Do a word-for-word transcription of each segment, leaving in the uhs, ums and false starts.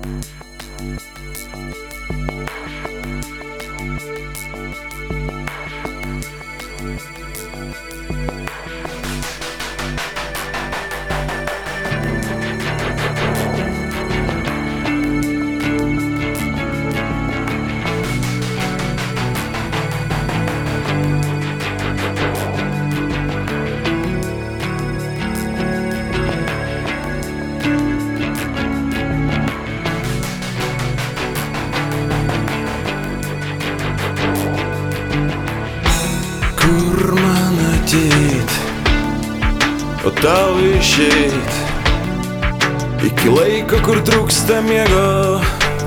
Kur man ateit, o tau išeit, iki laiko, kur trūksta miego.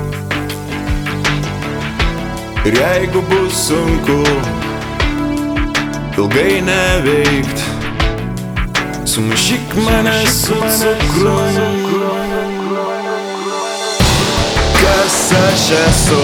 Ir jeigu bus sunku ilgai neveikt, sumaišyk mane su cukrum. Kas aš esu,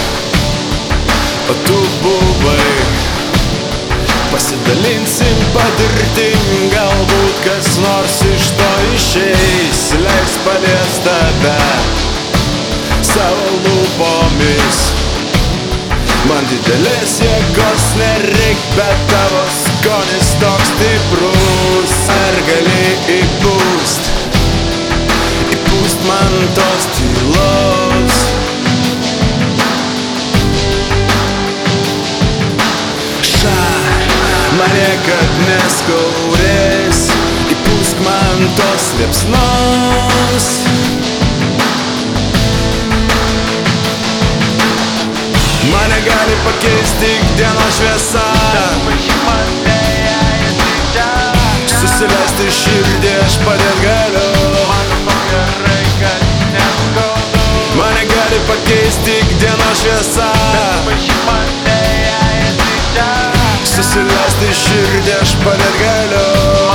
o tu buvai, pasidalinsim patirtim, galbūt kas nors iš to išeis, leis palies tave savo lūpomis. Man didelės jėgos nereik, bet tavo skonis toks stiprus. Ar gali įpūst, įpūst man tos tylos? Man niekad neskaudės, įpūsk man tos liepsnos. Mane gali pakeisti tik dienos šviesa, susileisti širdį aš padėt galiu. Mane gali pakeisti tik dienos šviesa, susileisti širdį aš padėt galiu.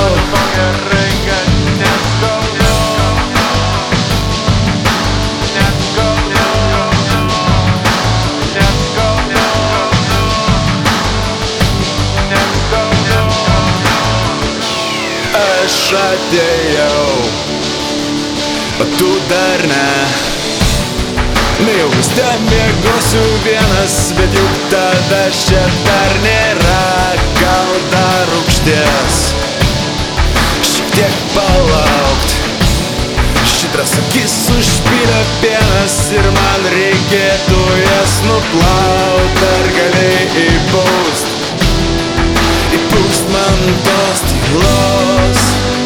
Aš atėjau, o tu dar ne. Nejau ten miegosiu vienas, bet juk tada čia dar nėra. Gal dar rūgšties šiek tiek palaukt. Šitras akis užpylė pienas ir man reikėtų jas nuplaut. Ar gali įpūst, įpūst man tos tylos?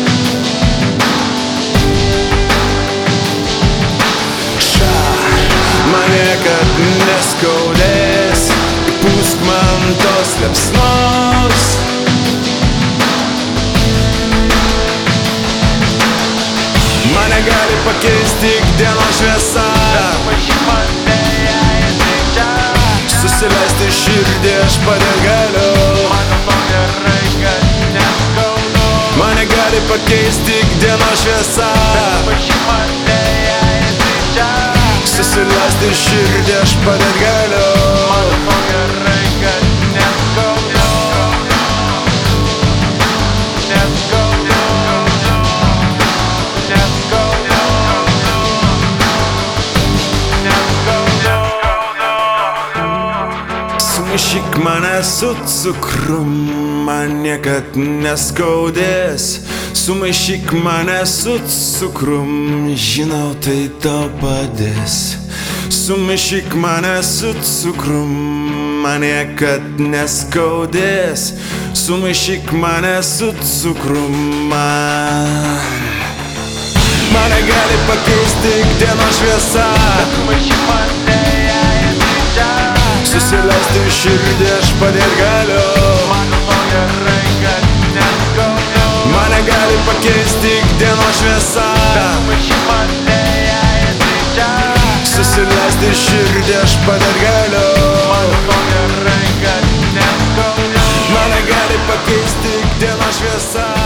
Man niekad neskaudės, įpūsk man tos liepsnos. Mane gali pakeisti tik dienos šviesa, susileisti širdį aš padėt galiu. Mane gali pakeisti tik dienos šviesa, susileisti širdį aš padėt galiu. Sumaišyk mane su cukrum, man niekad neskaudės. Sumaišyk mane su cukrum, žinau tai tau padės. Sumaišyk mane su cukrum, man niekad neskaudės. Sumaišyk mane su cukrum, man. Mane gali pakeisti tik dienos šviesa, susileisti širdį aš padėt galiu. Mane gali pakeisti tik dienos šviesa, susileisti širdį aš padėt galiu. Mane gali pakeisti tik dienos šviesa.